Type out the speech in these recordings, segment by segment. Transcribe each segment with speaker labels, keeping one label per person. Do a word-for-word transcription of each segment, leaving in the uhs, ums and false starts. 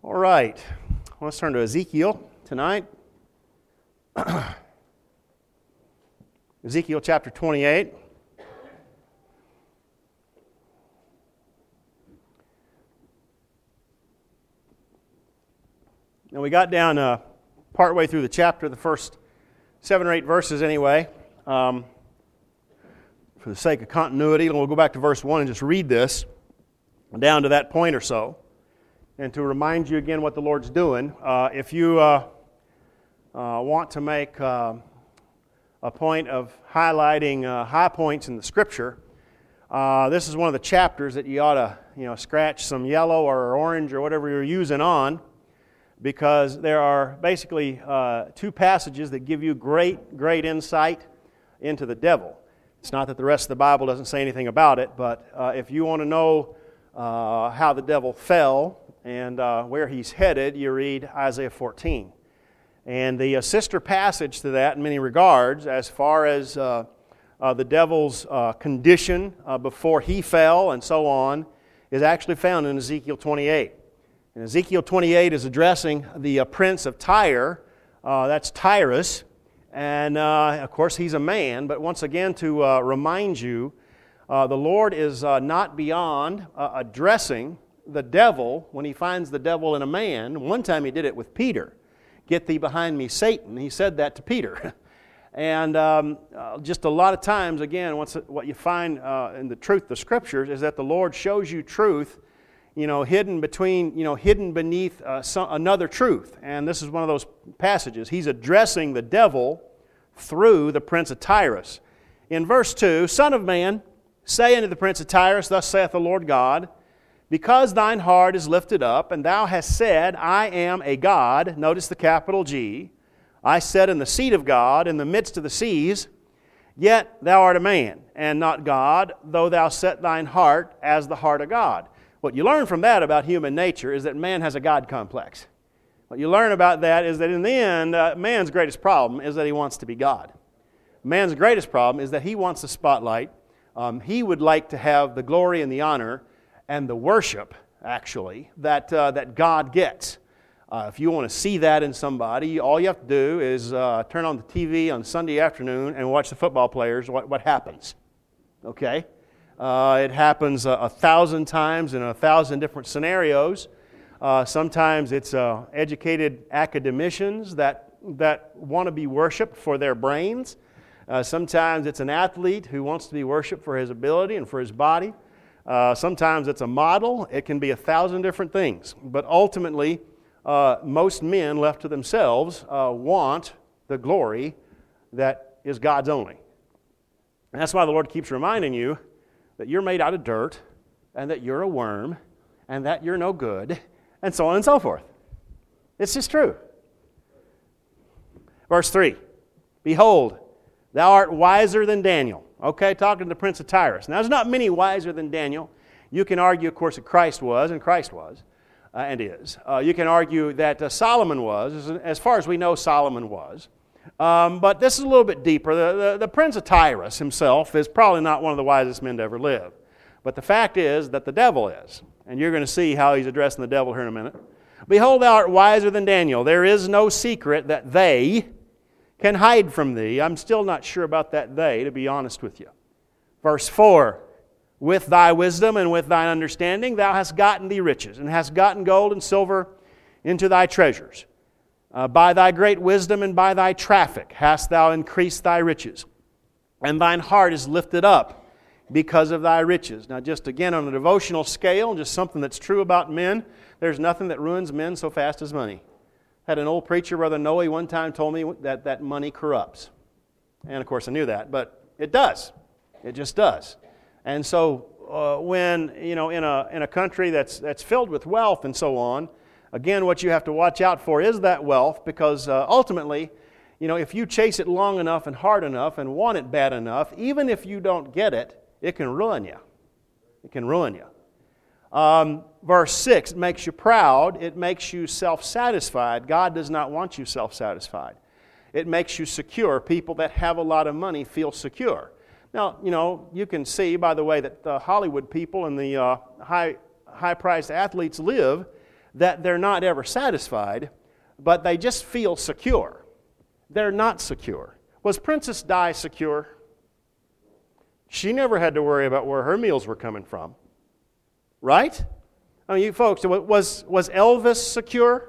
Speaker 1: All right, let's turn to Ezekiel tonight. Ezekiel chapter twenty-eight. Now we got down uh, partway through the chapter, the first seven or eight verses anyway. Um, for the sake of continuity, we'll go back to verse one and just read this down to that point or so. And to remind you again what the Lord's doing, uh, if you uh, uh, want to make uh, a point of highlighting uh, high points in the Scripture, uh, this is one of the chapters that you ought to, you know, scratch some yellow or orange or whatever you're using on, because there are basically uh, two passages that give you great, great insight into the devil. It's not that the rest of the Bible doesn't say anything about it, but uh, if you want to know uh, how the devil fell and uh, where he's headed, you read Isaiah fourteen. And the uh, sister passage to that in many regards, as far as uh, uh, the devil's uh, condition uh, before he fell and so on, is actually found in Ezekiel twenty-eight. And Ezekiel twenty-eight is addressing the uh, prince of Tyre, uh, that's Tyrus, and uh, of course he's a man, but once again to uh, remind you, uh, the Lord is uh, not beyond uh, addressing the devil when he finds the devil in a man. One time he did it with Peter. Get thee behind me, Satan. He said that to Peter. and um, uh, just a lot of times, again, once what you find uh, in the truth of the Scriptures is that the Lord shows you truth, you know, hidden between, you know, hidden beneath uh, some, another truth. And this is one of those passages. He's addressing the devil through the prince of Tyrus. In verse two, Son of man, say unto the prince of Tyrus, Thus saith the Lord God, because thine heart is lifted up, and thou hast said, I am a God, notice the capital G, I sat in the seat of God in the midst of the seas, yet thou art a man, and not God, though thou set thine heart as the heart of God. What you learn from that about human nature is that man has a God complex. What you learn about that is that in the end, uh, man's greatest problem is that he wants to be God. Man's greatest problem is that he wants the spotlight. Um, he would like to have the glory and the honor and the worship, actually, that uh, that God gets. Uh, if you want to see that in somebody, all you have to do is uh, turn on the T V on Sunday afternoon and watch the football players, what, what happens. Okay? Uh, it happens a, a thousand times in a thousand different scenarios. Uh, sometimes it's uh, educated academicians that, that want to be worshiped for their brains. Uh, sometimes it's an athlete who wants to be worshiped for his ability and for his body. Uh, sometimes it's a model. It can be a thousand different things. But ultimately, uh, most men left to themselves uh, want the glory that is God's only. And that's why the Lord keeps reminding you that you're made out of dirt, and that you're a worm, and that you're no good, and so on and so forth. It's just true. Verse three, Behold, thou art wiser than Daniel. Okay, talking to the prince of Tyrus. Now, there's not many wiser than Daniel. You can argue, of course, that Christ was, and Christ was, uh, and is. Uh, you can argue that uh, Solomon was. As, as far as we know, Solomon was. Um, but this is a little bit deeper. The, the, the prince of Tyrus himself is probably not one of the wisest men to ever live. But the fact is that the devil is. And you're going to see how he's addressing the devil here in a minute. Behold, thou art wiser than Daniel. There is no secret that they can hide from thee. I'm still not sure about that they, to be honest with you. Verse four, With thy wisdom and with thine understanding thou hast gotten thee riches, and hast gotten gold and silver into thy treasures. Uh, by thy great wisdom and by thy traffic hast thou increased thy riches, and thine heart is lifted up because of thy riches. Now just again on a devotional scale, just something that's true about men, there's nothing that ruins men so fast as money. Had an old preacher, Brother Noe, one time told me that, that money corrupts. And of course I knew that, but it does. It just does. And so uh, when, you know, in a in a country that's that's filled with wealth and so on, again, what you have to watch out for is that wealth, because uh, ultimately, you know, if you chase it long enough and hard enough and want it bad enough, even if you don't get it, it can ruin you. It can ruin you. Um, verse six, it makes you proud. It makes you self-satisfied. God does not want you self-satisfied. It makes you secure. People that have a lot of money feel secure. Now, you know, you can see by the way that the Hollywood people and the uh, high, high-priced athletes live, that they're not ever satisfied, but they just feel secure. They're not secure. Was Princess Di secure? She never had to worry about where her meals were coming from. Right? I mean, you folks, was, was Elvis secure?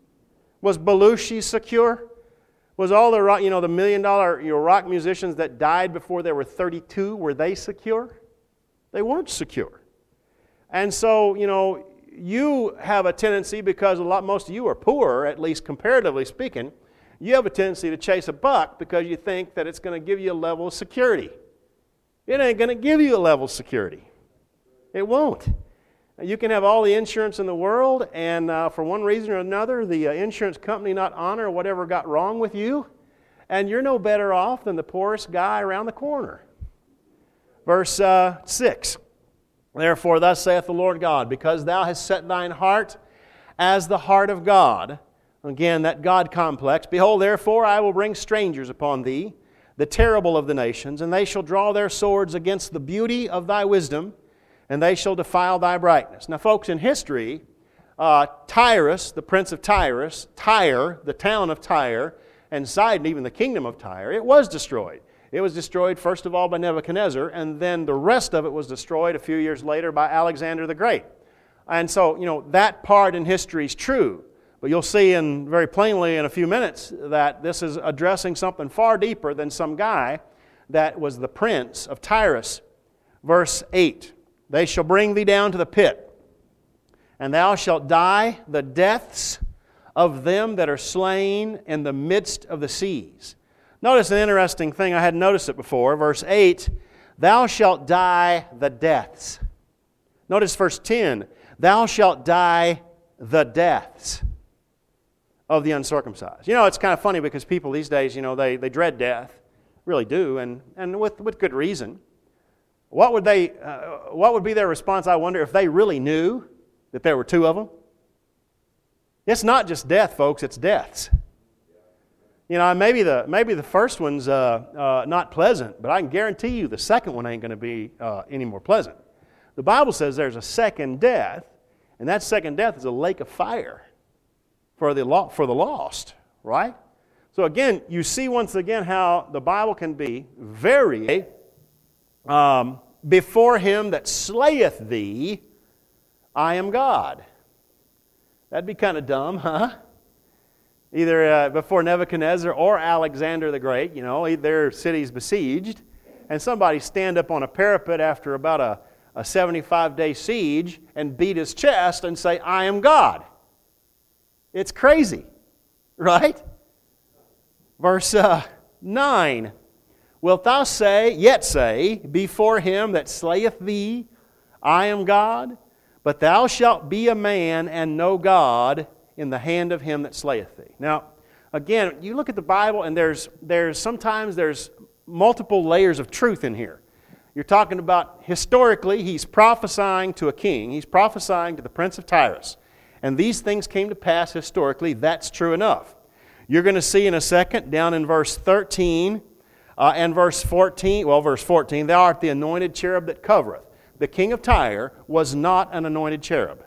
Speaker 1: Was Belushi secure? Was all the rock, you know, the million dollar you know, rock musicians that died before they were thirty-two, were they secure? They weren't secure. And so, you know, you have a tendency, because a lot, most of you are poor, at least comparatively speaking, you have a tendency to chase a buck because you think that it's going to give you a level of security. It ain't going to give you a level of security. It won't. You can have all the insurance in the world, and uh, for one reason or another, the uh, insurance company not honor whatever got wrong with you, and you're no better off than the poorest guy around the corner. Verse uh, six, therefore thus saith the Lord God, because thou hast set thine heart as the heart of God, again, that God complex, behold, therefore I will bring strangers upon thee, the terrible of the nations, and they shall draw their swords against the beauty of thy wisdom, and they shall defile thy brightness. Now, folks, in history, uh, Tyrus, the prince of Tyrus, Tyre, the town of Tyre, and Sidon, even the kingdom of Tyre, it was destroyed. It was destroyed, first of all, by Nebuchadnezzar, and then the rest of it was destroyed a few years later by Alexander the Great. And so, you know, that part in history is true. But you'll see in very plainly in a few minutes that this is addressing something far deeper than some guy that was the prince of Tyrus. Verse eight, they shall bring thee down to the pit, and thou shalt die the deaths of them that are slain in the midst of the seas. Notice an interesting thing, I hadn't noticed it before. Verse eight, thou shalt die the deaths. Notice verse ten, thou shalt die the deaths of the uncircumcised. You know, it's kind of funny because people these days, you know, they, they dread death, really do, and, and with, with good reason. What would they? Uh, what would be their response, I wonder, if they really knew that there were two of them? It's not just death, folks, it's deaths. You know, maybe the maybe the first one's uh, uh, not pleasant, but I can guarantee you the second one ain't going to be uh, any more pleasant. The Bible says there's a second death, and that second death is a lake of fire for the lo- for the lost, right? So again, you see once again how the Bible can be very um, before him that slayeth thee, I am God. That'd be kind of dumb, huh? Either uh, before Nebuchadnezzar or Alexander the Great, you know, their city's besieged, and somebody stand up on a parapet after about a, a seventy-five day siege and beat his chest and say, I am God. It's crazy, right? Verse uh, nine, wilt thou say, yet say, before him that slayeth thee, I am God? But thou shalt be a man and no God in the hand of him that slayeth thee. Now, again, you look at the Bible and there's there's sometimes there's multiple layers of truth in here. You're talking about historically, he's prophesying to a king. He's prophesying to the prince of Tyrus. And these things came to pass historically. That's true enough. You're going to see in a second, down in verse thirteen uh, and verse fourteen, well, verse fourteen, thou art the anointed cherub that covereth. The king of Tyre was not an anointed cherub.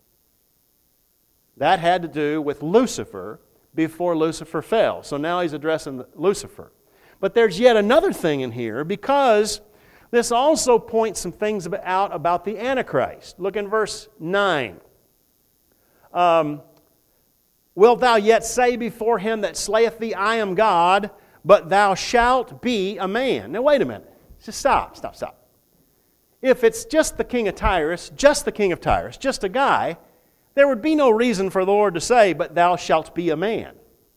Speaker 1: That had to do with Lucifer before Lucifer fell. So now he's addressing Lucifer. But there's yet another thing in here, because this also points some things out about the Antichrist. Look in verse nine. Um, Wilt thou yet say before him that slayeth thee, I am God, but thou shalt be a man. Now wait a minute. Just stop, stop, stop. If it's just the king of Tyrus, just the king of Tyrus, just a guy, there would be no reason for the Lord to say, but thou shalt be a man.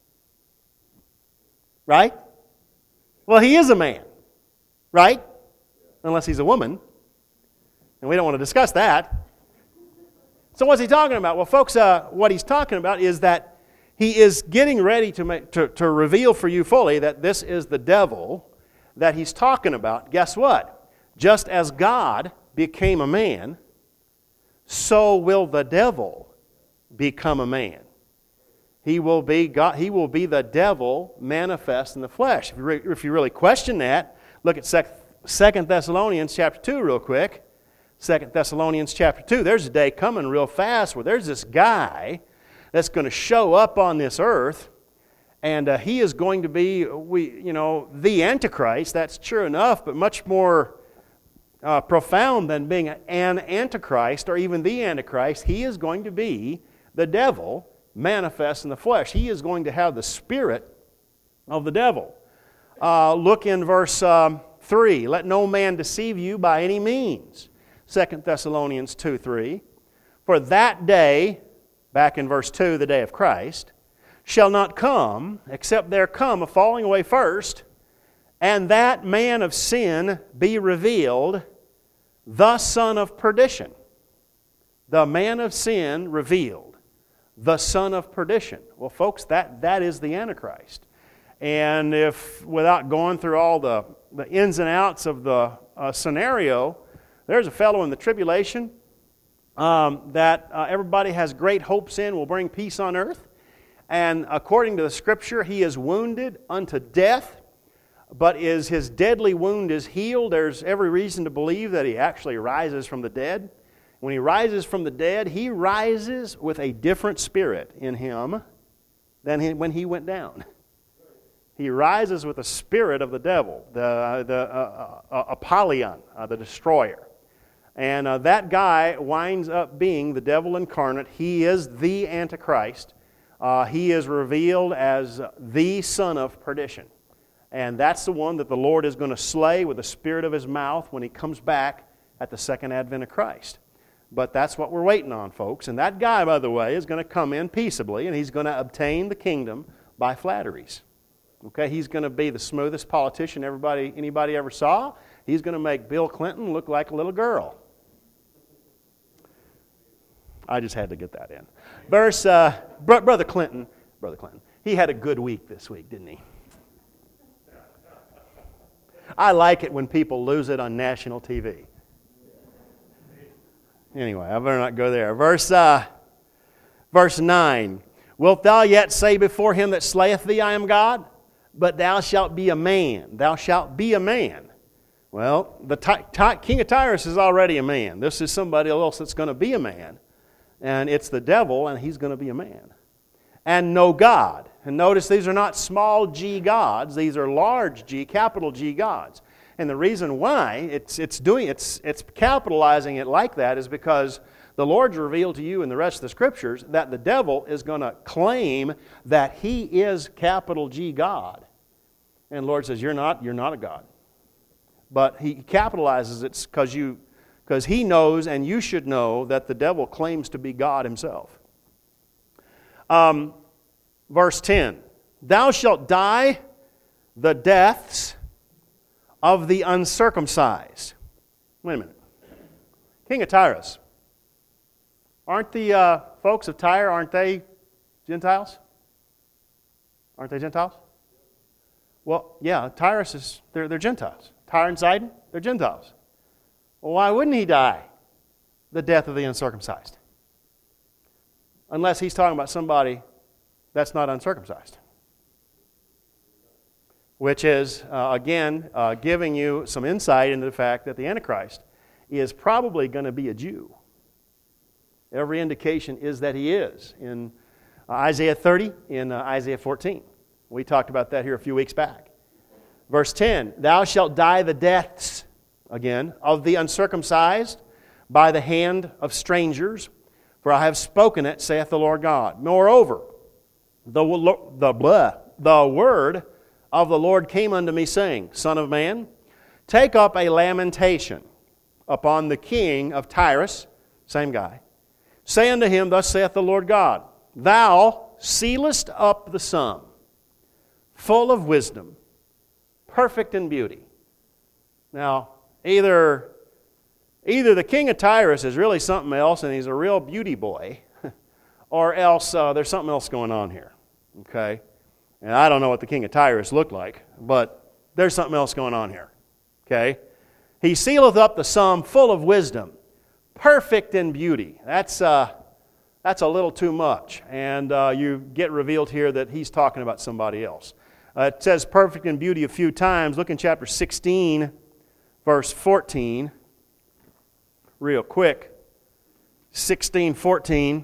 Speaker 1: Right? Well, he is a man. Right? Unless he's a woman. And we don't want to discuss that. So what's he talking about? Well, folks, uh, what he's talking about is that he is getting ready to, make, to, to reveal for you fully that this is the devil that he's talking about. Guess what? Just as God became a man, so will the devil become a man. He will be God, he will be the devil manifest in the flesh. If you, re, if you really question that, look at Second Thessalonians chapter two real quick. Second Thessalonians chapter two, there's a day coming real fast where there's this guy that's going to show up on this earth, and uh, he is going to be, we, you know, the Antichrist. That's true enough, but much more uh, profound than being an Antichrist or even the Antichrist. He is going to be the devil manifest in the flesh. He is going to have the spirit of the devil. Uh, look in verse um, three. Let no man deceive you by any means. Second Thessalonians two three. For that day, back in verse two, the day of Christ, shall not come, except there come a falling away first, and that man of sin be revealed, the son of perdition. The man of sin revealed, the son of perdition. Well, folks, that, that is the Antichrist. And if, without going through all the, the ins and outs of the uh, scenario, there's a fellow in the tribulation um, that uh, everybody has great hopes in will bring peace on earth. And according to the Scripture, he is wounded unto death, but is his deadly wound is healed. There's every reason to believe that he actually rises from the dead. When he rises from the dead, he rises with a different spirit in him than he, when he went down. He rises with the spirit of the devil, the, the uh, uh, Apollyon, uh, the destroyer. And uh, that guy winds up being the devil incarnate. He is the Antichrist. Uh, he is revealed as the son of perdition. And that's the one that the Lord is going to slay with the spirit of his mouth when he comes back at the second advent of Christ. But that's what we're waiting on, folks. And that guy, by the way, is going to come in peaceably, and he's going to obtain the kingdom by flatteries. Okay, he's going to be the smoothest politician everybody, anybody ever saw. He's going to make Bill Clinton look like a little girl. I just had to get that in. Verse, uh, Br- Brother Clinton, Brother Clinton, he had a good week this week, didn't he? I like it when people lose it on national T V. Anyway, I better not go there. Verse, uh, verse nine. Wilt thou yet say before him that slayeth thee, I am God? But thou shalt be a man. Thou shalt be a man. Well, the ty- ty- king of Tyrus is already a man. This is somebody else that's going to be a man. And it's the devil, and he's going to be a man. And no God. And notice these are not small g gods. These are large G, capital G gods. And the reason why it's it's doing it's it's capitalizing it like that is because the Lord's revealed to you in the rest of the Scriptures that the devil is going to claim that he is capital G God. And the Lord says, you're not, you're not a God. But he capitalizes it because you because he knows, and you should know, that the devil claims to be God himself. Um, verse ten. Thou shalt die the deaths of the uncircumcised. Wait a minute. King of Tyrus. Aren't the uh, folks of Tyre, aren't they Gentiles? Aren't they Gentiles? Well, yeah, Tyrus is, they're, they're Gentiles. Tyre and Sidon, they're Gentiles. Well, why wouldn't he die the death of the uncircumcised? Unless he's talking about somebody that's not uncircumcised. Which is, uh, again, uh, giving you some insight into the fact that the Antichrist is probably going to be a Jew. Every indication is that he is. In uh, Isaiah thirty, in uh, Isaiah fourteen. We talked about that here a few weeks back. Verse ten, thou shalt die the deaths, again, of the uncircumcised by the hand of strangers, for I have spoken it, saith the Lord God. Moreover, the, the, blah, the word of the Lord came unto me, saying, Son of man, take up a lamentation upon the king of Tyrus, same guy. Say unto him, Thus saith the Lord God, Thou sealest up the sum, full of wisdom, perfect in beauty. Now, either, either the king of Tyrus is really something else and he's a real beauty boy, or else uh, there's something else going on here. Okay? And I don't know what the king of Tyrus looked like, but there's something else going on here. Okay? He sealeth up the sum full of wisdom, perfect in beauty. That's uh, that's a little too much. And uh, you get revealed here that he's talking about somebody else. Uh, it says perfect in beauty a few times. Look in chapter sixteen, verse fourteen. real quick. sixteen fourteen.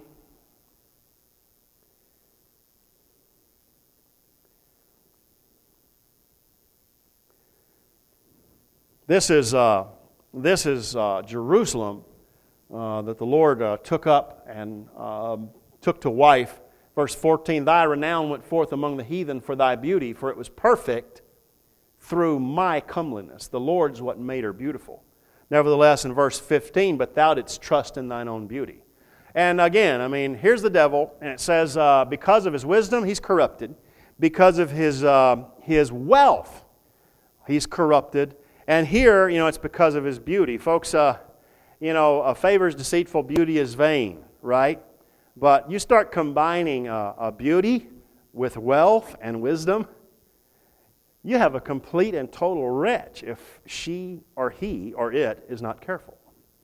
Speaker 1: This is uh, this is uh, Jerusalem uh, that the Lord uh, took up and uh, took to wife. Verse fourteen, thy renown went forth among the heathen for thy beauty, for it was perfect through my comeliness. The Lord's what made her beautiful. Nevertheless, in verse fifteen, but thou didst trust in thine own beauty. And again, I mean, here's the devil, and it says, uh, because of his wisdom, he's corrupted. Because of his uh, his wealth, he's corrupted. And here, you know, it's because of his beauty. Folks, uh, you know, a favor's deceitful, beauty is vain, right? But you start combining uh, a beauty with wealth and wisdom, you have a complete and total wretch if she or he or it is not careful.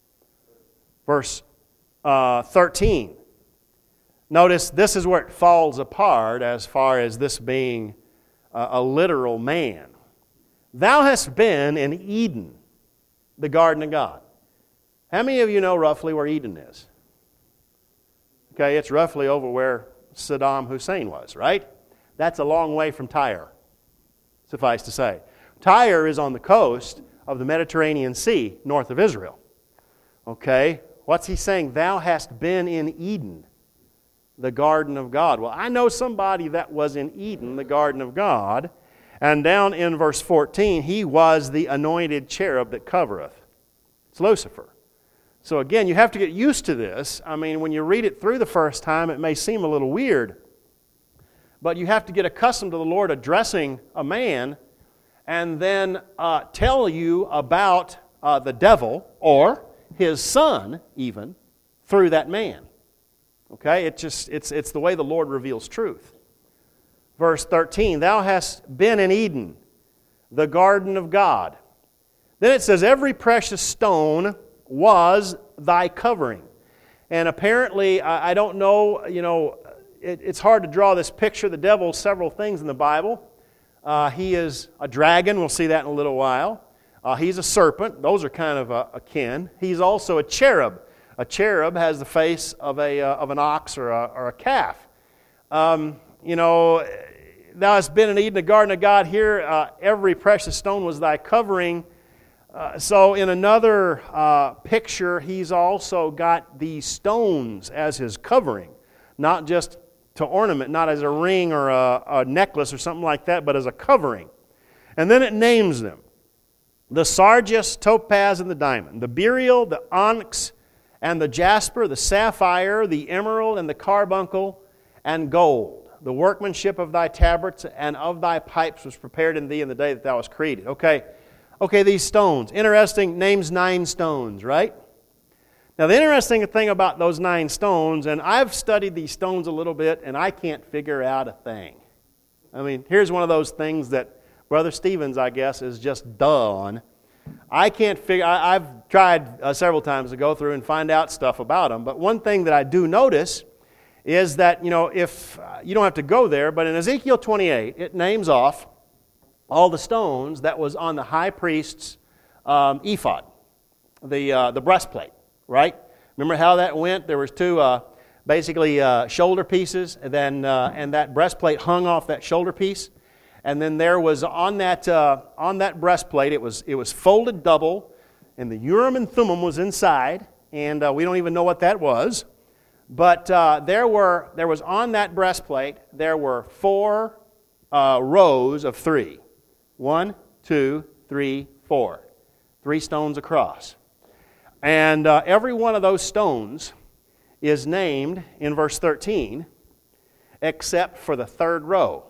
Speaker 1: Verse uh, thirteen. Notice this is where it falls apart as far as this being a, a literal man. Thou hast been in Eden, the garden of God. How many of you know roughly where Eden is? Okay, it's roughly over where Saddam Hussein was, right? That's a long way from Tyre, suffice to say. Tyre is on the coast of the Mediterranean Sea, north of Israel. Okay, what's he saying? Thou hast been in Eden, the garden of God. Well, I know somebody that was in Eden, the garden of God. And down in verse fourteen, he was the anointed cherub that covereth. It's Lucifer. So again, you have to get used to this. I mean, when you read it through the first time, it may seem a little weird. But you have to get accustomed to the Lord addressing a man and then uh, tell you about uh, the devil or his son even through that man. Okay? It just it's it's the way the Lord reveals truth. Verse thirteen, thou hast been in Eden, the garden of God. Then it says, every precious stone was thy covering. And apparently, I don't know, you know, it, it's hard to draw this picture. The devil's several things in the Bible. Uh, he is a dragon. We'll see that in a little while. Uh, he's a serpent. Those are kind of a, akin. He's also a cherub. A cherub has the face of a uh, of an ox or a, or a calf. Um, you know, thou hast been in Eden, the garden of God. Here, uh, every precious stone was thy covering. Uh, so in another uh, picture, he's also got these stones as his covering. Not just to ornament, not as a ring or a, a necklace or something like that, but as a covering. And then it names them. The sardius, topaz, and the diamond. The beryl, the onyx, and the jasper, the sapphire, the emerald, and the carbuncle, and gold. The workmanship of thy tabrets and of thy pipes was prepared in thee in the day that thou wast created. Okay, okay, these stones. Interesting, names nine stones, right? Now, the interesting thing about those nine stones, and I've studied these stones a little bit, and I can't figure out a thing. I mean, here's one of those things that Brother Stevens, I guess, is just duh on. I can't figure, I, I've tried uh, several times to go through and find out stuff about them, but one thing that I do notice is that, you know, if, uh, you don't have to go there, but in Ezekiel twenty-eight, it names off all the stones that was on the high priest's um, ephod, the uh, the breastplate, right? Remember how that went? There was two, uh, basically, uh, shoulder pieces, and then uh, and that breastplate hung off that shoulder piece, and then there was on that uh, on that breastplate, it was it was folded double, and the Urim and Thummim was inside, and uh, we don't even know what that was. But uh, there were there was on that breastplate, there were four uh, rows of three. One, two, three, four. Three stones across. And uh, every one of those stones is named in verse thirteen, except for the third row.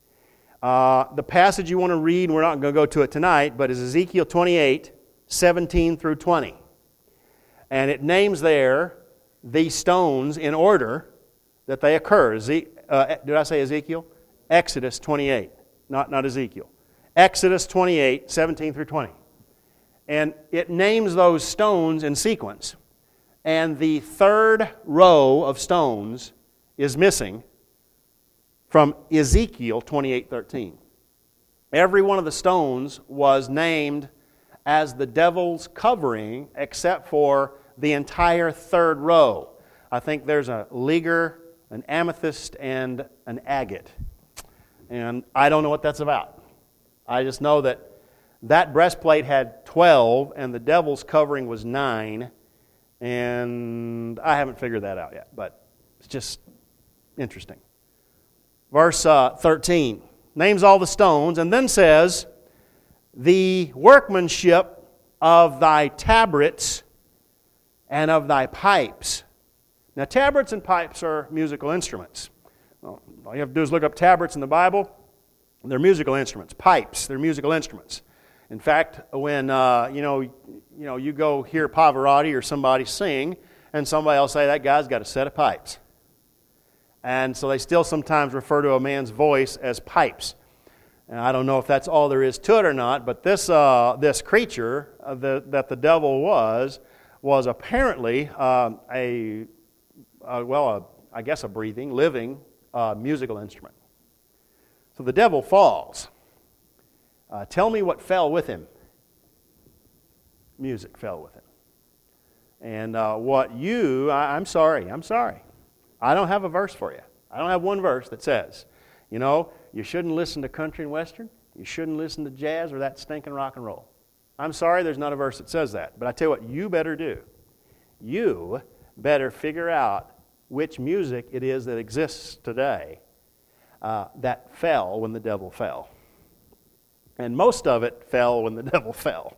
Speaker 1: Uh, the passage you want to read, we're not going to go to it tonight, but is Ezekiel twenty-eight, seventeen through twenty. And it names there these stones in order that they occur. Eze- uh, did I say Ezekiel? Exodus twenty-eight, not, not Ezekiel. Exodus twenty-eight, seventeen through twenty. And it names those stones in sequence. And the third row of stones is missing from Ezekiel twenty-eight, thirteen. Every one of the stones was named as the devil's covering except for the entire third row. I think there's a liger, an amethyst, and an agate. And I don't know what that's about. I just know that that breastplate had twelve, and the devil's covering was nine. And I haven't figured that out yet, but it's just interesting. Verse uh, thirteen names all the stones, and then says, the workmanship of thy tabrets and of thy pipes. Now, tabrets and pipes are musical instruments. Well, all you have to do is look up tabrets in the Bible. They're musical instruments. Pipes, they're musical instruments. In fact, when uh, you know, you know, you go hear Pavarotti or somebody sing, and somebody will say, that guy's got a set of pipes. And so they still sometimes refer to a man's voice as pipes. And I don't know if that's all there is to it or not, but this uh, this creature uh, the, that the devil was, was apparently uh, a, uh, well, a, I guess a breathing, living uh, musical instrument. So the devil falls. Uh, tell me what fell with him. Music fell with him. And uh, what you, I, I'm sorry, I'm sorry. I don't have a verse for you. I don't have one verse that says, you know, you shouldn't listen to country and western. You shouldn't listen to jazz or that stinking rock and roll. I'm sorry, there's not a verse that says that. But I tell you what, you better do. You better figure out which music it is that exists today uh, that fell when the devil fell. And most of it fell when the devil fell.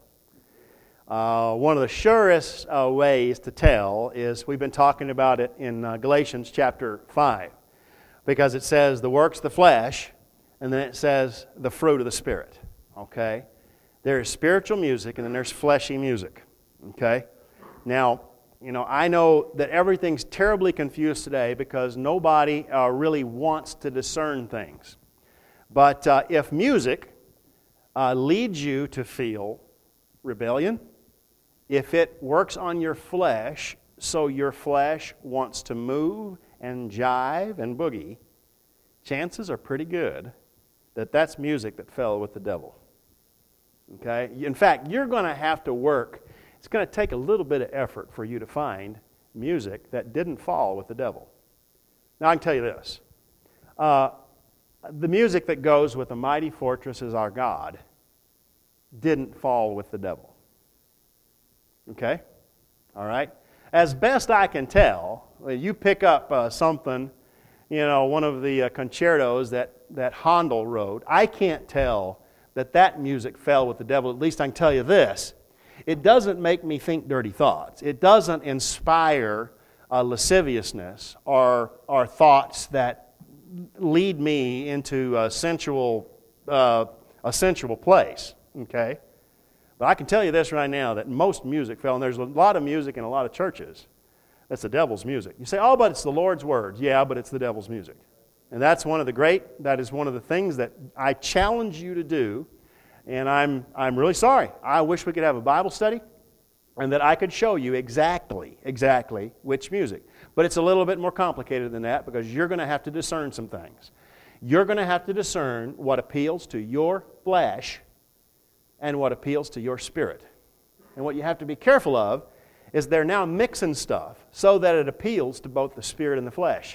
Speaker 1: Uh, one of the surest uh, ways to tell is, we've been talking about it in uh, Galatians chapter five, because it says the works of the flesh, and then it says the fruit of the Spirit. Okay? There is spiritual music, and then there's fleshy music. Okay? Now, you know, I know that everything's terribly confused today because nobody uh, really wants to discern things. But uh, if music uh, leads you to feel rebellion, if it works on your flesh so your flesh wants to move and jive and boogie, chances are pretty good that that's music that fell with the devil. Okay? In fact, you're going to have to work. It's going to take a little bit of effort for you to find music that didn't fall with the devil. Now, I can tell you this. Uh, the music that goes with "A Mighty Fortress Is Our God" didn't fall with the devil. Okay? All right? As best I can tell, you pick up uh, something, you know, one of the uh, concertos that, that Handel wrote, I can't tell that that music fell with the devil. At least I can tell you this. It doesn't make me think dirty thoughts. It doesn't inspire uh, lasciviousness or, or thoughts that lead me into a sensual, uh, a sensual place. Okay? But I can tell you this right now, that most music fell, and there's a lot of music in a lot of churches that's the devil's music. You say, oh, but it's the Lord's words. Yeah, but it's the devil's music. And that's one of the great, that is one of the things that I challenge you to do, and I'm I'm really sorry. I wish we could have a Bible study and that I could show you exactly, exactly which music. But it's a little bit more complicated than that, because you're going to have to discern some things. You're going to have to discern what appeals to your flesh and what appeals to your spirit. And what you have to be careful of is they're now mixing stuff so that it appeals to both the spirit and the flesh.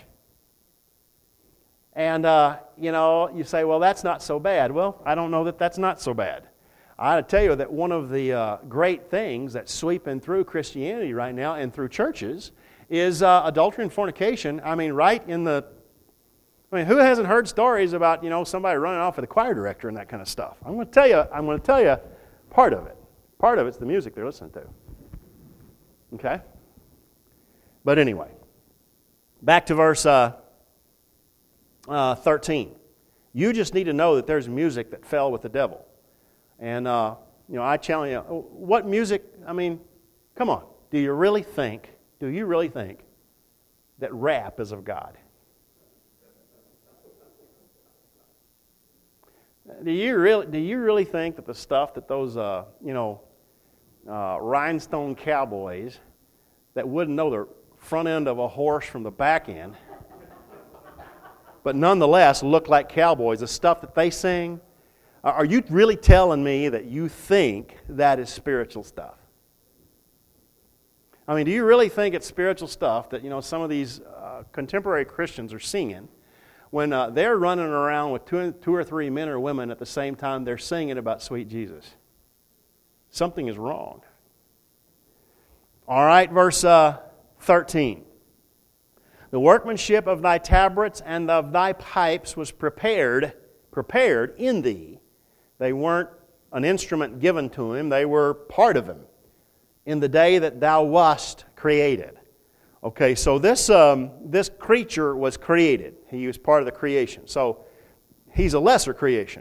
Speaker 1: And, uh, you know, you say, well, that's not so bad. Well, I don't know that that's not so bad. I tell you that one of the uh, great things that's sweeping through Christianity right now and through churches is uh, adultery and fornication. I mean, right in the... I mean, who hasn't heard stories about, you know, somebody running off with a choir director and that kind of stuff? I'm going to tell you, I'm going to tell you part of it. Part of it's the music they're listening to. Okay? But anyway, back to verse uh, uh, thirteen. You just need to know that there's music that fell with the devil. And, uh, you know, I challenge you, what music, I mean, come on. Do you really think, do you really think that rap is of God? Do you really do you really think that the stuff that those uh, you know uh, rhinestone cowboys that wouldn't know the front end of a horse from the back end, but nonetheless look like cowboys, the stuff that they sing, are you really telling me that you think that is spiritual stuff? I mean, do you really think it's spiritual stuff that, you know, some of these uh, contemporary Christians are singing when uh, they're running around with two, two or three men or women at the same time they're singing about sweet Jesus? Something is wrong. All right, verse uh, thirteen. The workmanship of thy tabrets and of thy pipes was prepared, prepared in thee. They weren't an instrument given to him, they were part of him in the day that thou wast created. Okay, so this um, this creature was created. He was part of the creation. So he's a lesser creation.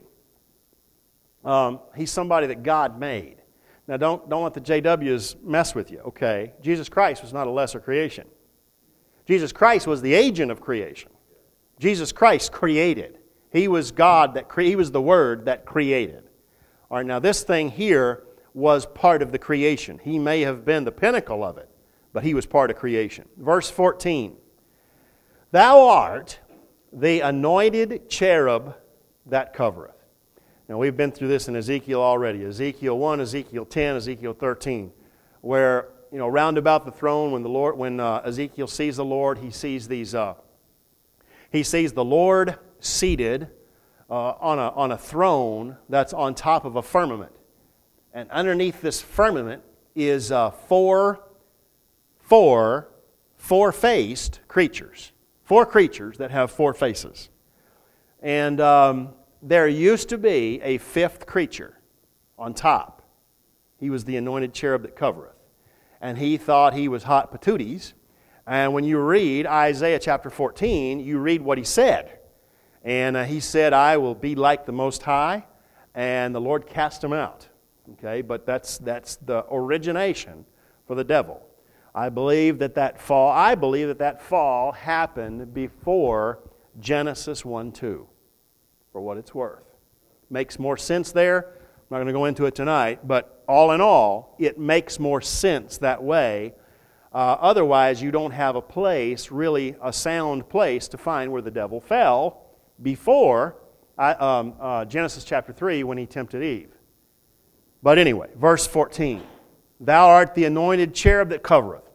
Speaker 1: Um, he's somebody that God made. Now don't, don't let the J Ws mess with you, okay? Jesus Christ was not a lesser creation. Jesus Christ was the agent of creation. Jesus Christ created. He was God that cre- He was the Word that created. All right, now this thing here was part of the creation. He may have been the pinnacle of it, but he was part of creation. Verse fourteen. Thou art the anointed cherub that covereth. Now we've been through this in Ezekiel already. Ezekiel one, Ezekiel ten, Ezekiel thirteen, where, you know, round about the throne, when the Lord, when uh, Ezekiel sees the Lord, he sees these. Uh, he sees the Lord seated uh, on a on a throne that's on top of a firmament, and underneath this firmament is uh, four, four, four-faced creatures, four creatures that have four faces, and um, there used to be a fifth creature on top. He was the anointed cherub that covereth. And he thought he was hot patooties. And when you read Isaiah chapter fourteen, you read what he said. And uh, he said, I will be like the Most High. And the Lord cast him out. Okay, but that's that's the origination for the devil. I believe that that fall, I believe that that fall happened before Genesis one two. For what it's worth. Makes more sense there. I'm not going to go into it tonight, but all in all, it makes more sense that way. Uh, otherwise, you don't have a place, really a sound place to find where the devil fell before I, um, uh, Genesis chapter three when he tempted Eve. But anyway, verse fourteen. Thou art the anointed cherub that covereth.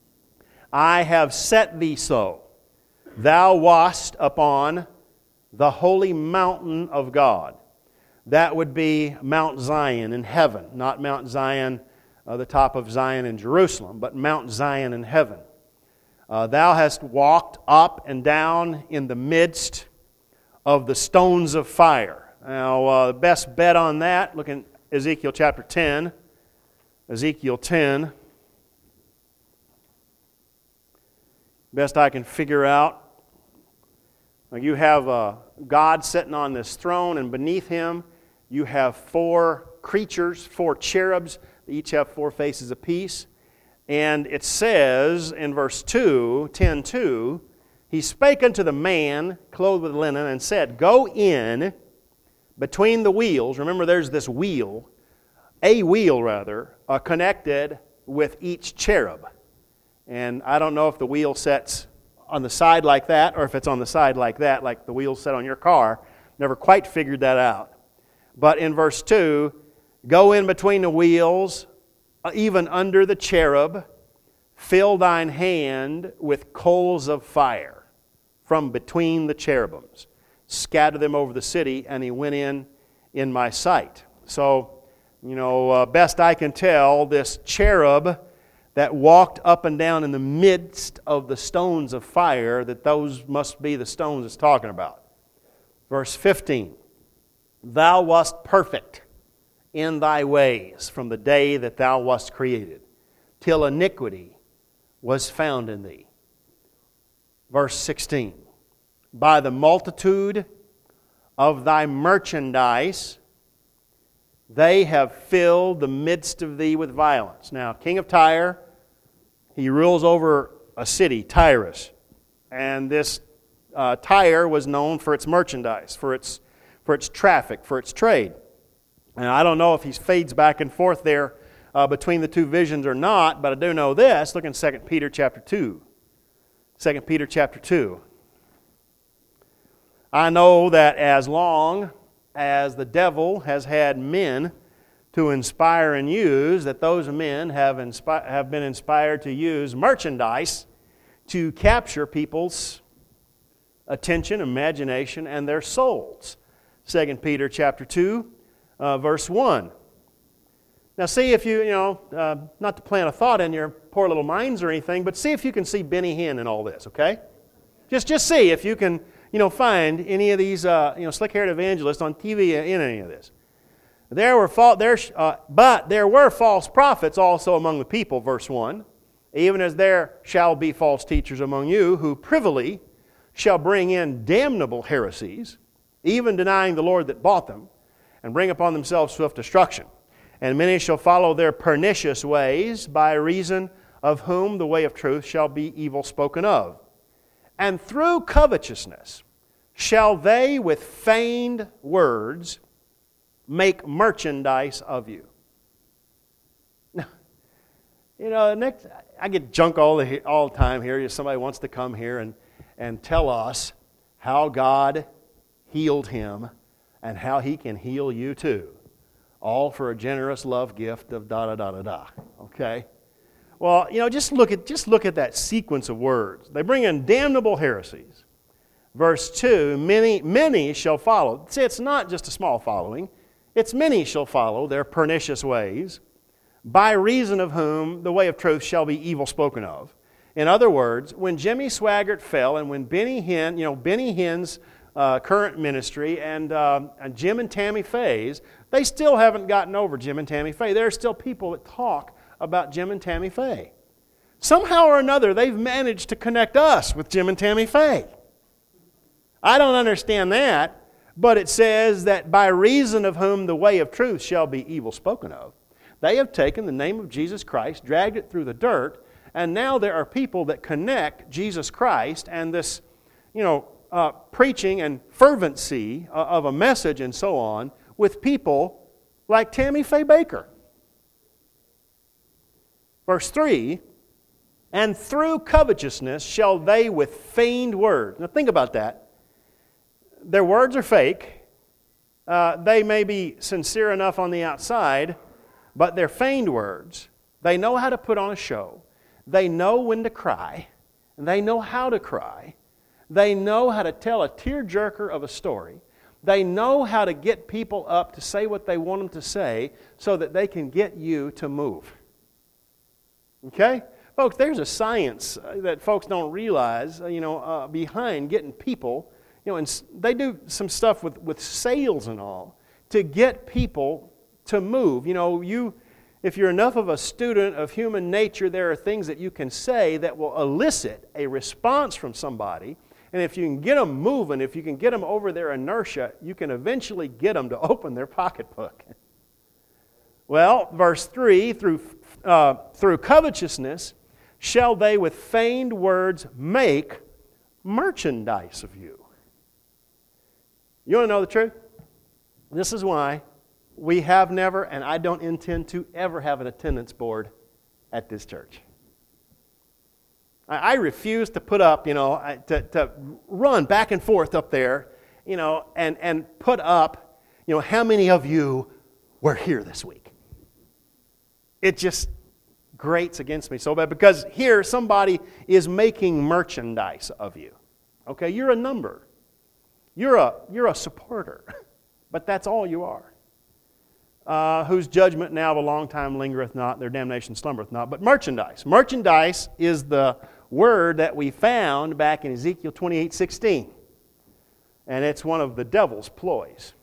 Speaker 1: I have set thee so. Thou wast upon the holy mountain of God. That would be Mount Zion in heaven, not Mount Zion, uh, the top of Zion in Jerusalem, but Mount Zion in heaven. Uh, thou hast walked up and down in the midst of the stones of fire. Now, uh, the best bet on that, look in Ezekiel chapter ten. Ezekiel ten. Best I can figure out. Now you have uh, God sitting on this throne, and beneath Him you have four creatures, four cherubs. They each have four faces apiece. And it says in verse two, ten two, He spake unto the man clothed with linen and said, Go in between the wheels. Remember, there's this wheel, a wheel rather, uh, connected with each cherub. And I don't know if the wheel sets on the side like that, or if it's on the side like that, like the wheels set on your car. Never quite figured that out. But in verse two, go in between the wheels, even under the cherub, fill thine hand with coals of fire from between the cherubims. Scatter them over the city, and he went in in my sight. So, you know, uh, best I can tell, this cherub that walked up and down in the midst of the stones of fire, that those must be the stones it's talking about. Verse fifteen, Thou wast perfect in thy ways from the day that thou wast created, till iniquity was found in thee. Verse sixteen, By the multitude of thy merchandise they have filled the midst of thee with violence. Now, king of Tyre, he rules over a city, Tyrus. And this uh, Tyre was known for its merchandise, for its, for its traffic, for its trade. And I don't know if he fades back and forth there uh, between the two visions or not, but I do know this. Look in Second Peter chapter two. Second Peter chapter two. I know that as long as the devil has had men to inspire and use, that those men have, inspi- have been inspired to use merchandise to capture people's attention, imagination, and their souls. Second Peter chapter two, uh, verse one. Now see if you, you know, uh, not to plant a thought in your poor little minds or anything, but see if you can see Benny Hinn in all this, okay? Just just see if you can, you know, find any of these, uh, you know, slick-haired evangelists on T V in any of this. There were fa- there, uh, but there were false prophets also among the people, verse one. Even as there shall be false teachers among you, who privily shall bring in damnable heresies, even denying the Lord that bought them, and bring upon themselves swift destruction. And many shall follow their pernicious ways, by reason of whom the way of truth shall be evil spoken of. And through covetousness shall they with feigned words make merchandise of you. Now, you know, next, I get junk all the all the time here. Somebody wants to come here and, and tell us how God healed him and how he can heal you too. All for a generous love gift of da da da da da. Okay? Well, you know, just look at just look at that sequence of words. They bring in damnable heresies. Verse two, many, many shall follow. See, it's not just a small following. It's many shall follow their pernicious ways, by reason of whom the way of truth shall be evil spoken of. In other words, when Jimmy Swaggart fell, and when Benny Hinn, you know, Benny Hinn's uh, current ministry, and, uh, and Jim and Tammy Faye's, they still haven't gotten over Jim and Tammy Faye. There are still people that talk about Jim and Tammy Faye. Somehow or another, they've managed to connect us with Jim and Tammy Faye. I don't understand that, but it says that by reason of whom the way of truth shall be evil spoken of. They have taken the name of Jesus Christ, dragged it through the dirt, and now there are people that connect Jesus Christ and this, you know, uh, preaching and fervency of a message and so on with people like Tammy Faye Baker. Verse three, and through covetousness shall they with feigned words. Now think about that. Their words are fake. Uh, they may be sincere enough on the outside, but they're feigned words. They know how to put on a show. They know when to cry. And they know how to cry. They know how to tell a tearjerker of a story. They know how to get people up to say what they want them to say so that they can get you to move. Okay? Folks, there's a science that folks don't realize, you know, uh, behind getting people, you know, and they do some stuff with, with sales and all to get people to move. You know, you, if you're enough of a student of human nature, there are things that you can say that will elicit a response from somebody. And if you can get them moving, if you can get them over their inertia, you can eventually get them to open their pocketbook. Well, verse three, through, uh, through covetousness shall they with feigned words make merchandise of you. You want to know the truth? This is why we have never, and I don't intend to ever have an attendance board at this church. I refuse to put up, you know, to, to run back and forth up there, you know, and, and put up, you know, how many of you were here this week. It just grates against me so bad because here somebody is making merchandise of you. Okay, you're a number. You're a, you're a supporter, but that's all you are. Uh, whose judgment now of a long time lingereth not, their damnation slumbereth not. But merchandise. Merchandise is the word that we found back in Ezekiel twenty-eight sixteen. And it's one of the devil's ploys.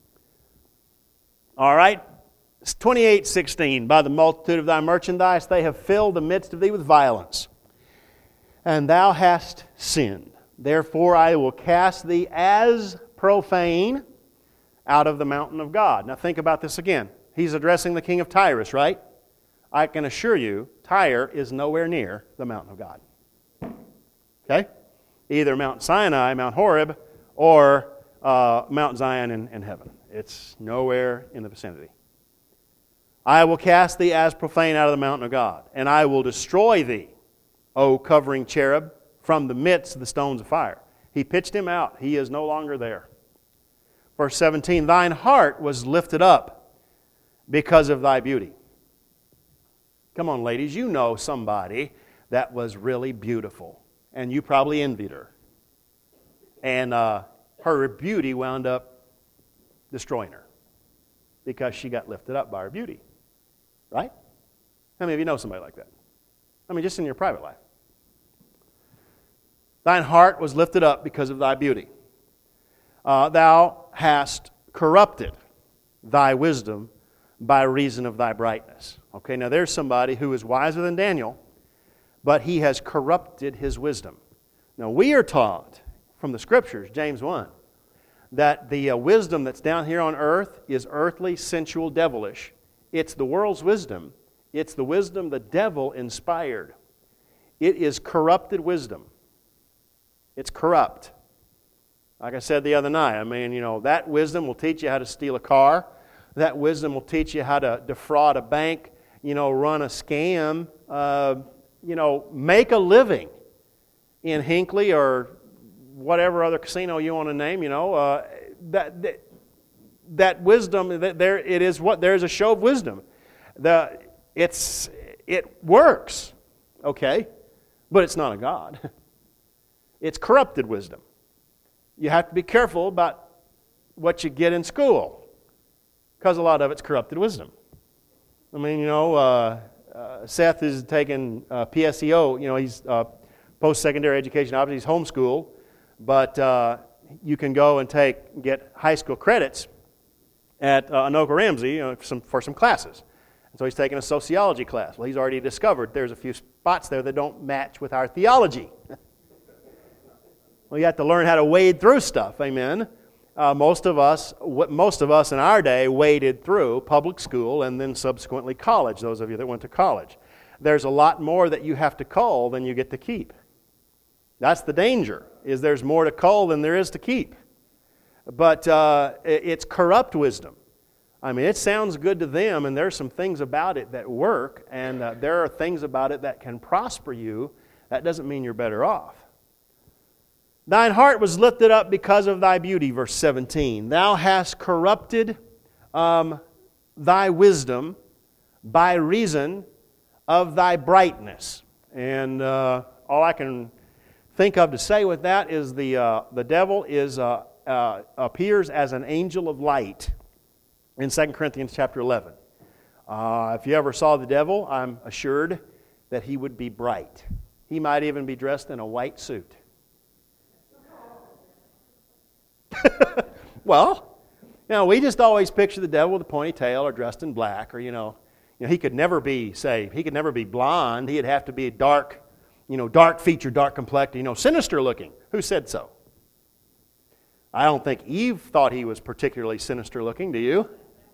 Speaker 1: All right? It's twenty-eight sixteen. By the multitude of thy merchandise they have filled the midst of thee with violence. And thou hast sinned. Therefore I will cast thee as profane out of the mountain of God. Now think about this again. He's addressing the king of Tyrus, right? I can assure you, Tyre is nowhere near the mountain of God. Okay? Either Mount Sinai, Mount Horeb, or uh, Mount Zion in, in heaven. It's nowhere in the vicinity. I will cast thee as profane out of the mountain of God, and I will destroy thee, O covering cherub, from the midst of the stones of fire. He pitched him out. He is no longer there. Verse seventeen, thine heart was lifted up because of thy beauty. Come on, ladies, you know somebody that was really beautiful, and you probably envied her. And uh, her beauty wound up destroying her because she got lifted up by her beauty. Right? How many of you know somebody like that? I mean, just in your private life. Thine heart was lifted up because of thy beauty. Uh, thou hast corrupted thy wisdom by reason of thy brightness. Okay, now there's somebody who is wiser than Daniel, but he has corrupted his wisdom. Now we are taught from the Scriptures, James one, that the uh, wisdom that's down here on earth is earthly, sensual, devilish. It's the world's wisdom. It's the wisdom the devil inspired. It is corrupted wisdom. It's corrupt. Like I said the other night, I mean, you know, that wisdom will teach you how to steal a car. That wisdom will teach you how to defraud a bank, you know, run a scam, uh, you know, make a living in Hinckley or whatever other casino you want to name, you know. Uh, that, that that wisdom, that there it is what there's a show of wisdom. The it's it works, okay, but it's not a God. It's corrupted wisdom. You have to be careful about what you get in school, because a lot of it's corrupted wisdom. I mean, you know, uh, uh, Seth is taking uh, P S E O. You know, he's uh, post-secondary education. Obviously, he's homeschooled, but uh, you can go and take get high school credits at uh, Anoka Ramsey, you know, for some for some classes. And so he's taking a sociology class. Well, he's already discovered there's a few spots there that don't match with our theology. Well, you have to learn how to wade through stuff. Amen. Uh, most of us, most of us in our day, waded through public school and then subsequently college. Those of you that went to college, there's a lot more that you have to cull than you get to keep. That's the danger. Is there's more to cull than there is to keep. But uh, it's corrupt wisdom. I mean, it sounds good to them, and there's some things about it that work, and uh, there are things about it that can prosper you. That doesn't mean you're better off. Thine heart was lifted up because of thy beauty, verse seventeen. Thou hast corrupted um, thy wisdom by reason of thy brightness. And uh, all I can think of to say with that is the uh, the devil is uh, uh, appears as an angel of light in Second Corinthians chapter eleven. Uh, if you ever saw the devil, I'm assured that he would be bright. He might even be dressed in a white suit. Well, you know, we just always picture the devil with a ponytail or dressed in black, or you know, you know, he could never be, say, he could never be blonde. He'd have to be dark, you know, dark featured, dark complected, you know, sinister looking. Who said so? I don't think Eve thought he was particularly sinister looking. Do you?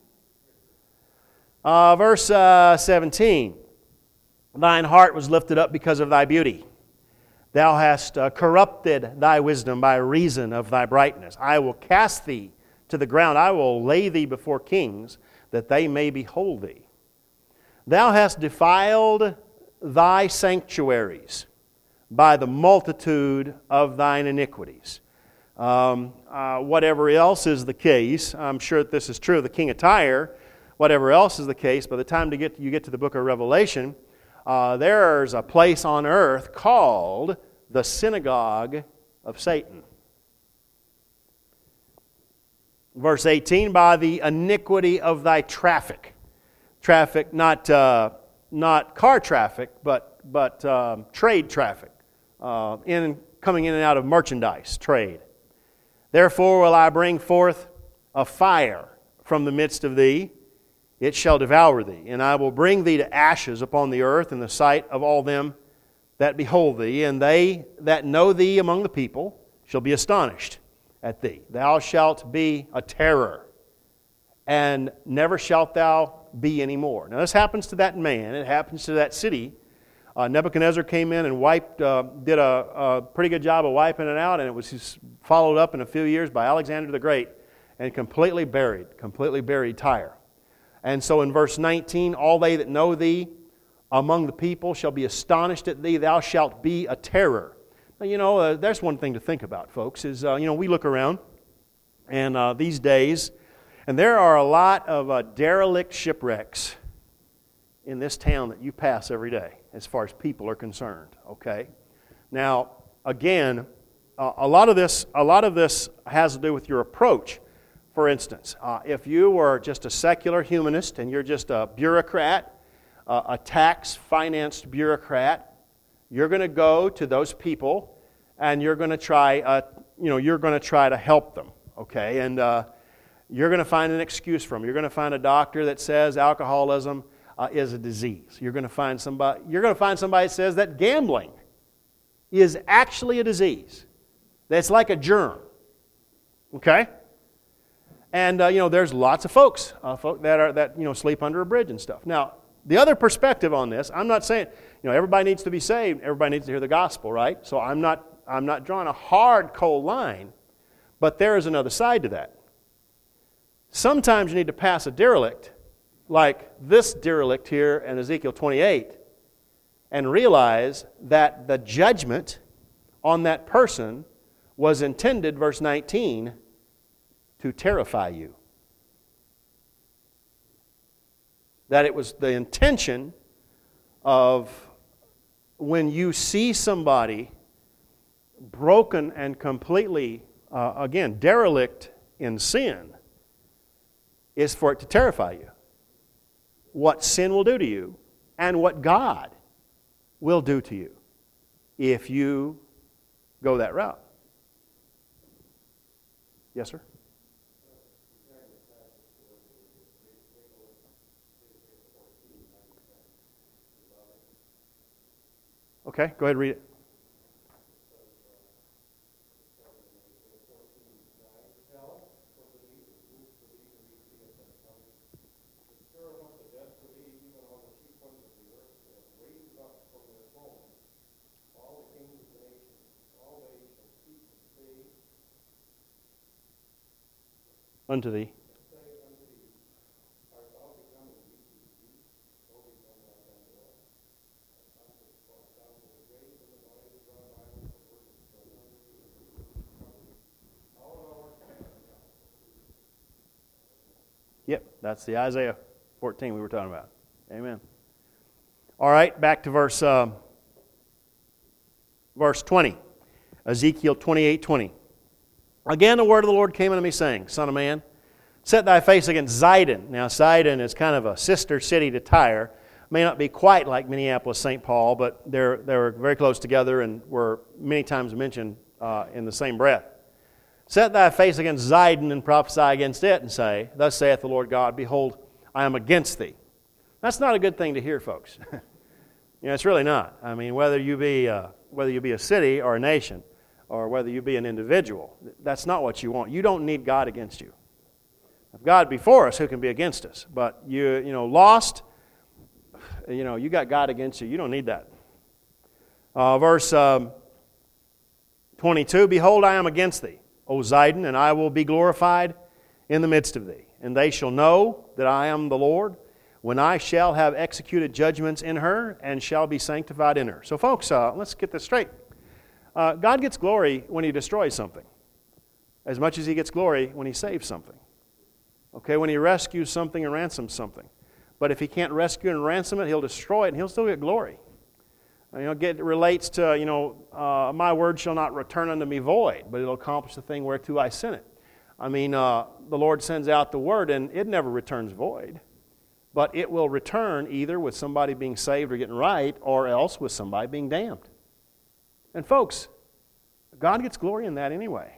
Speaker 1: Uh, verse uh, seventeen. Thine heart was lifted up because of thy beauty. Thou hast uh, corrupted thy wisdom by reason of thy brightness. I will cast thee to the ground. I will lay thee before kings, that they may behold thee. Thou hast defiled thy sanctuaries by the multitude of thine iniquities. Um, uh, whatever else is the case, I'm sure that this is true of the king of Tyre. Whatever else is the case, by the time to get, you get to the book of Revelation, Uh, there's a place on earth called the synagogue of Satan. Verse eighteen, by the iniquity of thy traffic. Traffic, not uh, not car traffic, but but um, trade traffic, uh, in coming in and out of merchandise trade. Therefore will I bring forth a fire from the midst of thee. It shall devour thee, and I will bring thee to ashes upon the earth in the sight of all them that behold thee, and they that know thee among the people shall be astonished at thee. Thou shalt be a terror, and never shalt thou be any more. Now this happens to that man, it happens to that city. Uh, Nebuchadnezzar came in and wiped, uh, did a, a pretty good job of wiping it out, and it was followed up in a few years by Alexander the Great, and completely buried, completely buried Tyre. And so in verse nineteen, all they that know thee among the people shall be astonished at thee. Thou shalt be a terror. Now, you know, uh, there's one thing to think about, folks, is, uh, you know, we look around, and uh, these days, And there are a lot of uh, derelict shipwrecks in this town that you pass every day as far as people are concerned, okay? Now, again, uh, a lot of this a lot of this has to do with your approach. For instance, uh, if you were just a secular humanist and you're just a bureaucrat, uh, a tax-financed bureaucrat, you're going to go to those people and you're going to try, uh, you know, you're going to try to help them, okay? And uh, you're going to find an excuse for them. You're going to find a doctor that says alcoholism uh, is a disease. You're going to find somebody. You're going to find somebody that says that gambling is actually a disease. That's like a germ, okay? And, uh, you know, there's lots of folks uh, folk that are that, you know, sleep under a bridge and stuff. Now, the other perspective on this, I'm not saying, you know, everybody needs to be saved. Everybody needs to hear the gospel, right? So I'm not, I'm not drawing a hard, cold line. But there is another side to that. Sometimes you need to pass a derelict, like this derelict here in Ezekiel twenty-eight, and realize that the judgment on that person was intended, verse nineteen, to terrify you. That it was the intention of when you see somebody broken and completely, uh, again, derelict in sin, is for it to terrify you. What sin will do to you and what God will do to you if you go that route. Yes, sir? Okay, go ahead and read it. Unto thee. Yep, that's the Isaiah fourteen we were talking about. Amen. All right, back to verse uh, verse twenty. Ezekiel twenty-eight twenty. Again, the word of the Lord came unto me, saying, Son of man, set thy face against Zidon. Now, Zidon is kind of a sister city to Tyre. May not be quite like Minneapolis, Saint Paul, but they're they're very close together and were many times mentioned uh, in the same breath. Set thy face against Zidon and prophesy against it, and say, Thus saith the Lord God, Behold, I am against thee. That's not a good thing to hear, folks. You know, it's really not. I mean, whether you be uh, whether you be a city or a nation, or whether you be an individual, that's not what you want. You don't need God against you. If God be for us, who can be against us? But you, you know, lost, you know, you got God against you. You don't need that. Uh, verse um, twenty-two, Behold, I am against thee, O Zidon, and I will be glorified in the midst of thee. And they shall know that I am the Lord, when I shall have executed judgments in her, and shall be sanctified in her. So folks, uh, let's get this straight. Uh, God gets glory when He destroys something, as much as He gets glory when He saves something. Okay, when He rescues something and ransoms something. But if He can't rescue and ransom it, He'll destroy it, and He'll still get glory. You know, it relates to, you know, uh, my word shall not return unto me void, but it'll accomplish the thing whereto I sent it. I mean, uh, the Lord sends out the word, and it never returns void. But it will return either with somebody being saved or getting right, or else with somebody being damned. And folks, God gets glory in that anyway.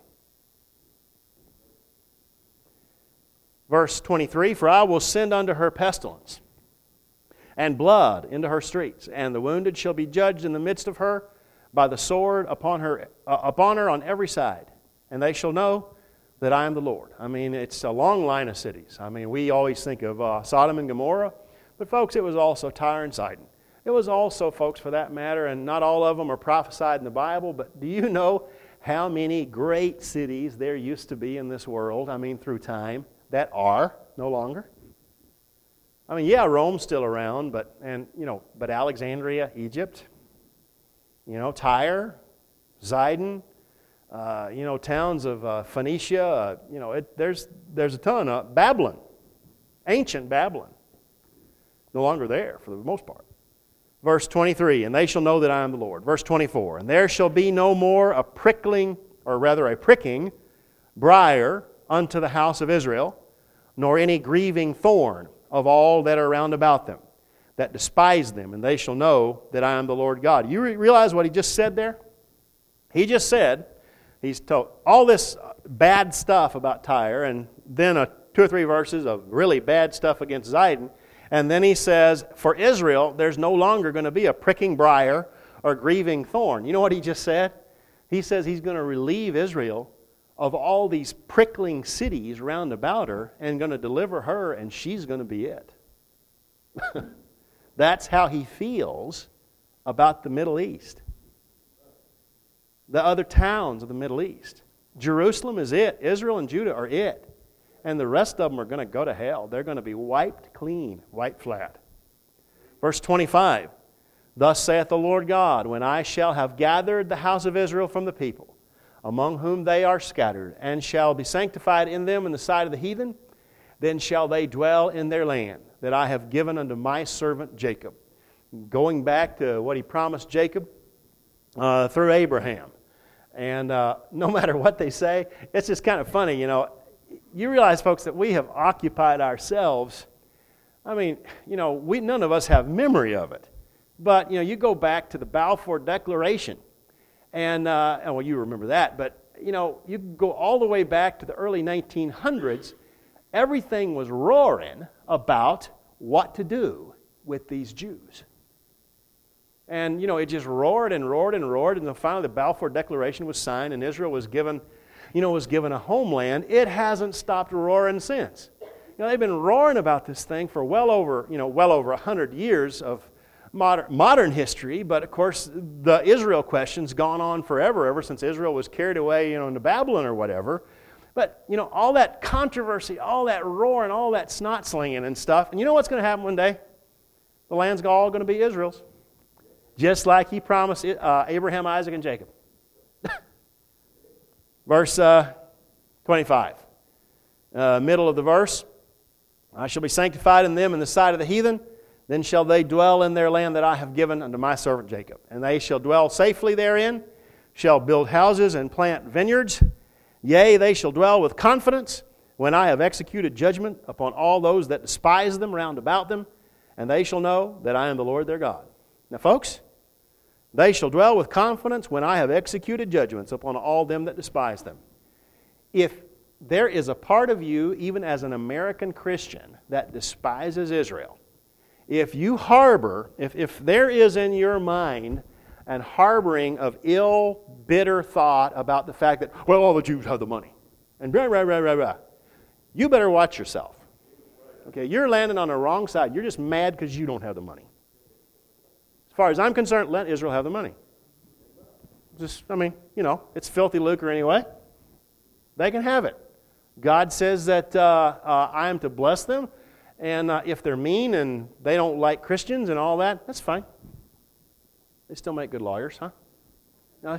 Speaker 1: Verse twenty-three, For I will send unto her pestilence, and blood into her streets, and the wounded shall be judged in the midst of her by the sword upon her, uh, upon her on every side. And they shall know that I am the Lord. I mean, it's a long line of cities. I mean, we always think of uh, Sodom and Gomorrah, but folks, it was also Tyre and Sidon. It was also, folks, for that matter, and not all of them are prophesied in the Bible, but do you know how many great cities there used to be in this world, I mean, through time, that are no longer? I mean, yeah, Rome's still around, but, and, you know, but Alexandria, Egypt, you know, Tyre, Zidon, uh, you know, towns of uh, Phoenicia. Uh, you know, it, there's there's a ton of Babylon, ancient Babylon, no longer there for the most part. Verse twenty-three, and they shall know that I am the Lord. Verse twenty-four, and there shall be no more a prickling, or rather a pricking, briar unto the house of Israel, nor any grieving thorn of all that are round about them, that despise them, and they shall know that I am the Lord God. You re- realize what he just said there? He just said, he's told all this bad stuff about Tyre, and then a, two or three verses of really bad stuff against Zidon, and then he says, for Israel, there's no longer going to be a pricking briar or grieving thorn. You know what he just said? He says he's going to relieve Israel of all these prickling cities round about her and going to deliver her, and she's going to be it. That's how he feels about the Middle East. The other towns of the Middle East. Jerusalem is it. Israel and Judah are it. And the rest of them are going to go to hell. They're going to be wiped clean, wiped flat. Verse twenty-five, thus saith the Lord God, when I shall have gathered the house of Israel from the people, among whom they are scattered, and shall be sanctified in them in the sight of the heathen, then shall they dwell in their land, that I have given unto my servant Jacob. Going back to what he promised Jacob uh, through Abraham. And uh, no matter what they say, it's just kind of funny, you know. You realize, folks, that we have occupied ourselves. I mean, you know, we none of us have memory of it. But, you know, you go back to the Balfour Declaration, and, uh, well, you remember that, but, you know, you go all the way back to the early nineteen hundreds, everything was roaring about what to do with these Jews. And, you know, it just roared and roared and roared, and then finally the Balfour Declaration was signed, and Israel was given, you know, was given a homeland. It hasn't stopped roaring since. You know, they've been roaring about this thing for well over, you know, well over a hundred years of modern, modern history, but of course the Israel question's gone on forever, ever since Israel was carried away, you know, into Babylon or whatever. But, you know, all that controversy, all that roaring, all that snot slinging and stuff, and you know what's going to happen one day? The land's all going to be Israel's. Just like he promised uh, Abraham, Isaac, and Jacob. Verse uh, twenty-five. Uh, middle of the verse. I shall be sanctified in them in the sight of the heathen. Then shall they dwell in their land that I have given unto my servant Jacob. And they shall dwell safely therein, shall build houses and plant vineyards. Yea, they shall dwell with confidence when I have executed judgment upon all those that despise them round about them. And they shall know that I am the Lord their God. Now, folks, they shall dwell with confidence when I have executed judgments upon all them that despise them. If there is a part of you, even as an American Christian, that despises Israel, if you harbor, if, if there is in your mind an harboring of ill, bitter thought about the fact that, well, all the Jews have the money, and rah, rah, rah, rah, rah, you better watch yourself. Okay, you're landing on the wrong side. You're just mad because you don't have the money. As far as I'm concerned, let Israel have the money. Just, I mean, you know, it's filthy lucre anyway. They can have it. God says that uh, uh, I am to bless them, and uh, if they're mean and they don't like Christians and all that, that's fine. They still make good lawyers, huh? No?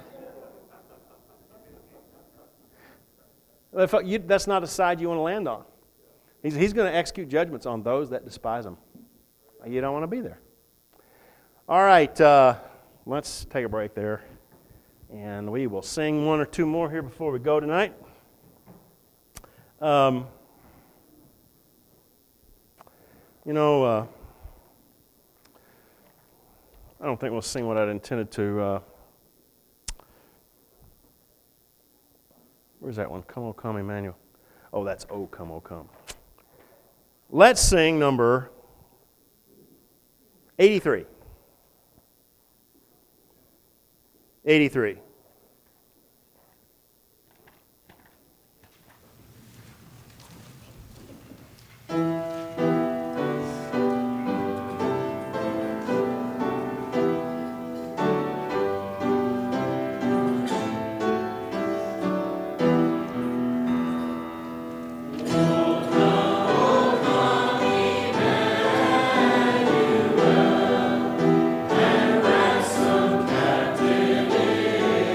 Speaker 1: If you, that's not a side you want to land on. He's, he's going to execute judgments on those that despise him. You don't want to be there. All right, uh, let's take a break there, and we will sing one or two more here before we go tonight. Um, you know, uh, I don't think we'll sing what I'd intended to. Uh, where's that one? Come, O come, Emmanuel. Oh, that's O come, O come. Let's sing number eighty-three. eighty-three.
Speaker 2: Captivity.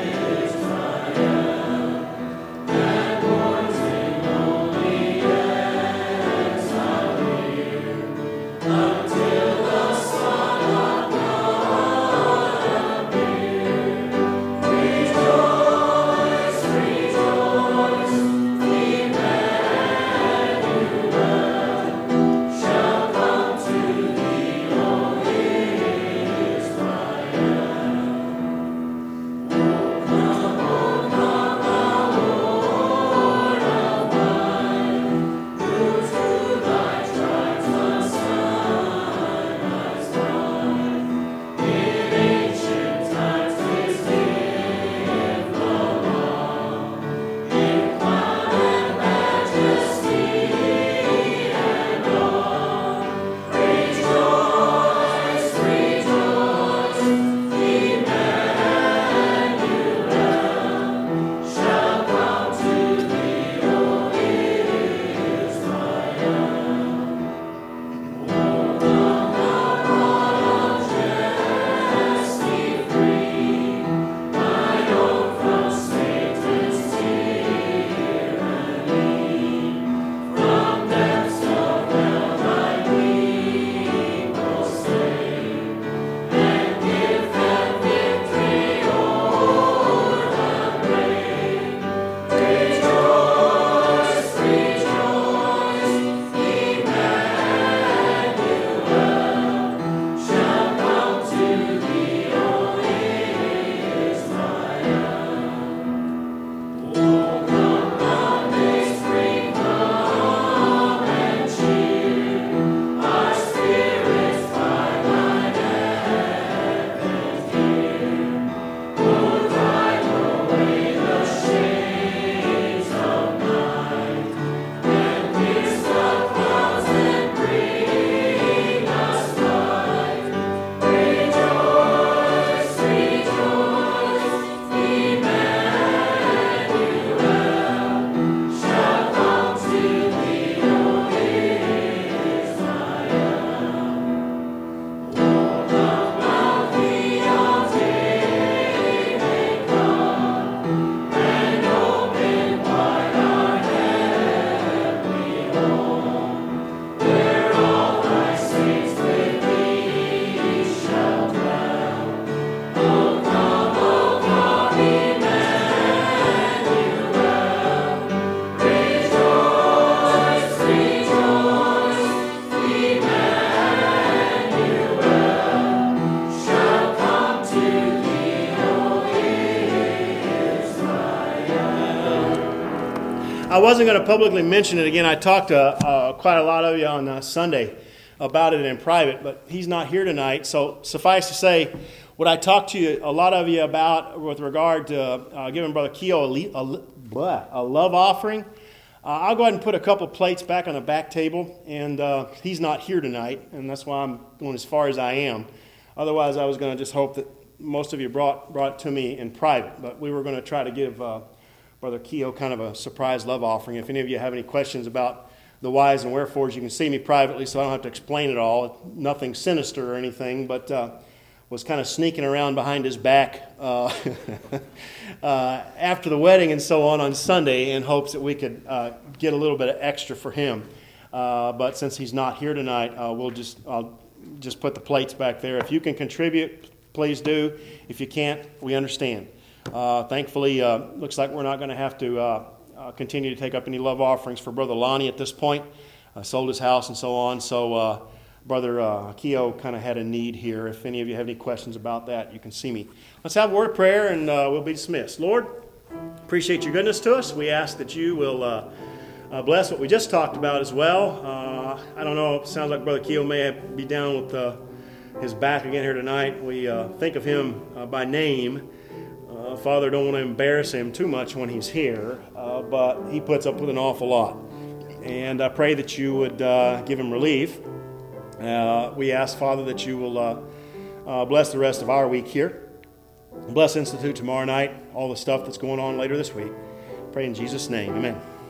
Speaker 1: I wasn't going to publicly mention it again. I talked to uh, quite a lot of you on uh, Sunday about it in private, but he's not here tonight. So suffice to say, what I talked to you, a lot of you about with regard to uh, giving Brother Keogh a, a, a love offering, uh, I'll go ahead and put a couple plates back on the back table, and uh, he's not here tonight, and that's why I'm going as far as I am. Otherwise, I was going to just hope that most of you brought brought it to me in private, but we were going to try to give uh, Brother Keogh kind of a surprise love offering. If any of you have any questions about the whys and wherefores, you can see me privately, so I don't have to explain it all. Nothing sinister or anything, but uh, was kind of sneaking around behind his back uh, uh, after the wedding and so on on Sunday in hopes that we could uh, get a little bit of extra for him. Uh, but since he's not here tonight, uh, we'll just I'll just put the plates back there. If you can contribute, please do. If you can't, we understand. Uh, thankfully, uh, looks like we're not going to have to uh, uh, continue to take up any love offerings for Brother Lonnie at this point. Uh, sold his house and so on. So uh, Brother uh, Keogh kind of had a need here. If any of you have any questions about that, you can see me. Let's have a word of prayer and uh, we'll be dismissed. Lord, appreciate your goodness to us. We ask that you will uh, uh, bless what we just talked about as well. Uh, I don't know, it sounds like Brother Keogh may have, be down with uh, his back again here tonight. We uh, think of him uh, by name. Uh, Father, don't want to embarrass him too much when he's here, uh, but he puts up with an awful lot. And I pray that you would uh, give him relief. Uh, we ask, Father, that you will uh, uh, bless the rest of our week here. Bless Institute tomorrow night, all the stuff that's going on later this week. Pray in Jesus' name. Amen.